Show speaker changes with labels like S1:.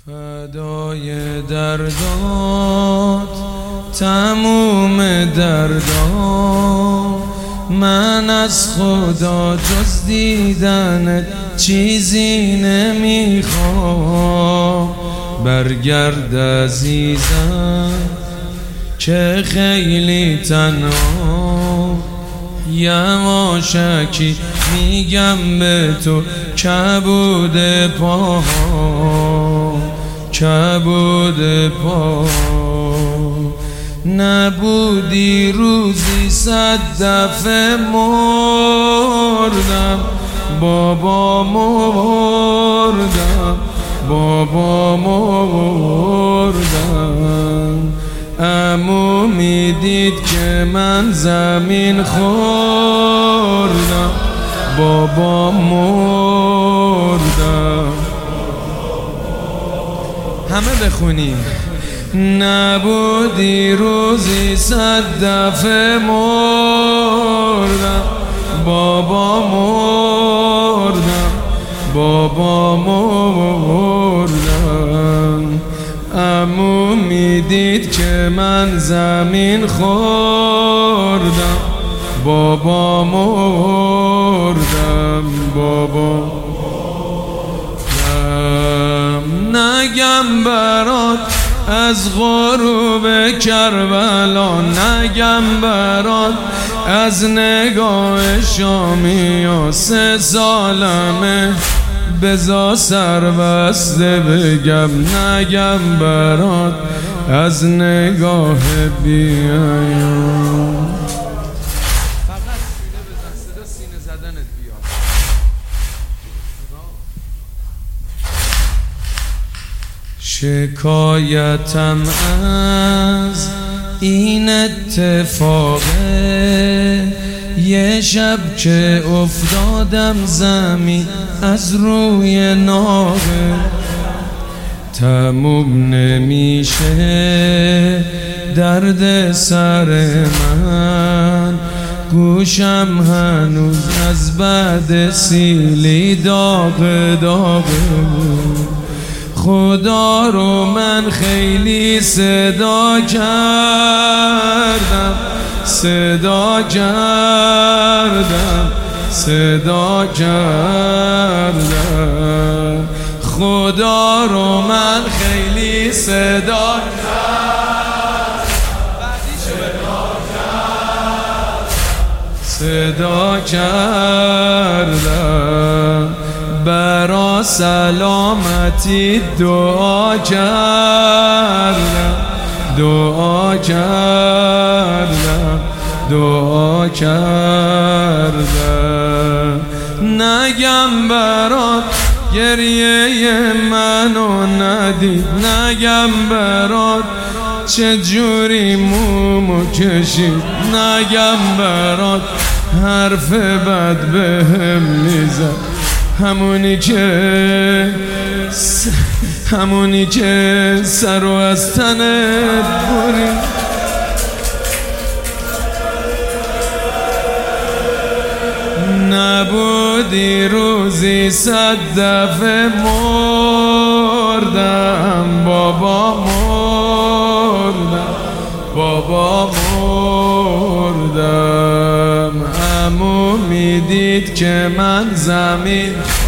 S1: فدای دردات تموم دردام، من از خدا جز دیدن چیزی نمیخوام. برگرد عزیزم که خیلی تنها، یواشکی میگم به تو کبود پا، کبود پا. نبودی روزی 100 دفعه مردم، بابا مردم، بابا مردم. عمو میدید که من زمین خوردم، بابا مردم. همه بخونیم. نبودی روزی 100 دفعه مردم، بابا مردم، بابا مردم. عمو میدید که من زمین خوردم، بابا مردم، بابا. نگم برات از غروب کربلا، نگم برات از نگاه شامی و 3 سالمه بزا سر بسته بگم. نگم برات از نگاه بیایم. فقط سینه بزن، صدا سینه زدنت بیاد. شکایتم از این اتفاقه، یه شب که افتادم زمین از روی ناقه. تموم نمیشه درد سر من، گوشم هنوز از بعد سیلی داغ داغه. خدا رو من خیلی صدا کردم، صدا کردم، صدا کردم. خدا رو من خیلی صدا کردم، صدا کردم. برا سلامتی دعا کردم، دعا کردم، دعا کردم. نگم برات گریه منو ندید، نگم برات چجوری مومو کشید، نگم برات حرف بد بهم میزد، همونی که سر و از تنت برید. نبودی روزی 100 دفعه مردم، بابا مردم، بابا مردم. عمو میدید که من زمین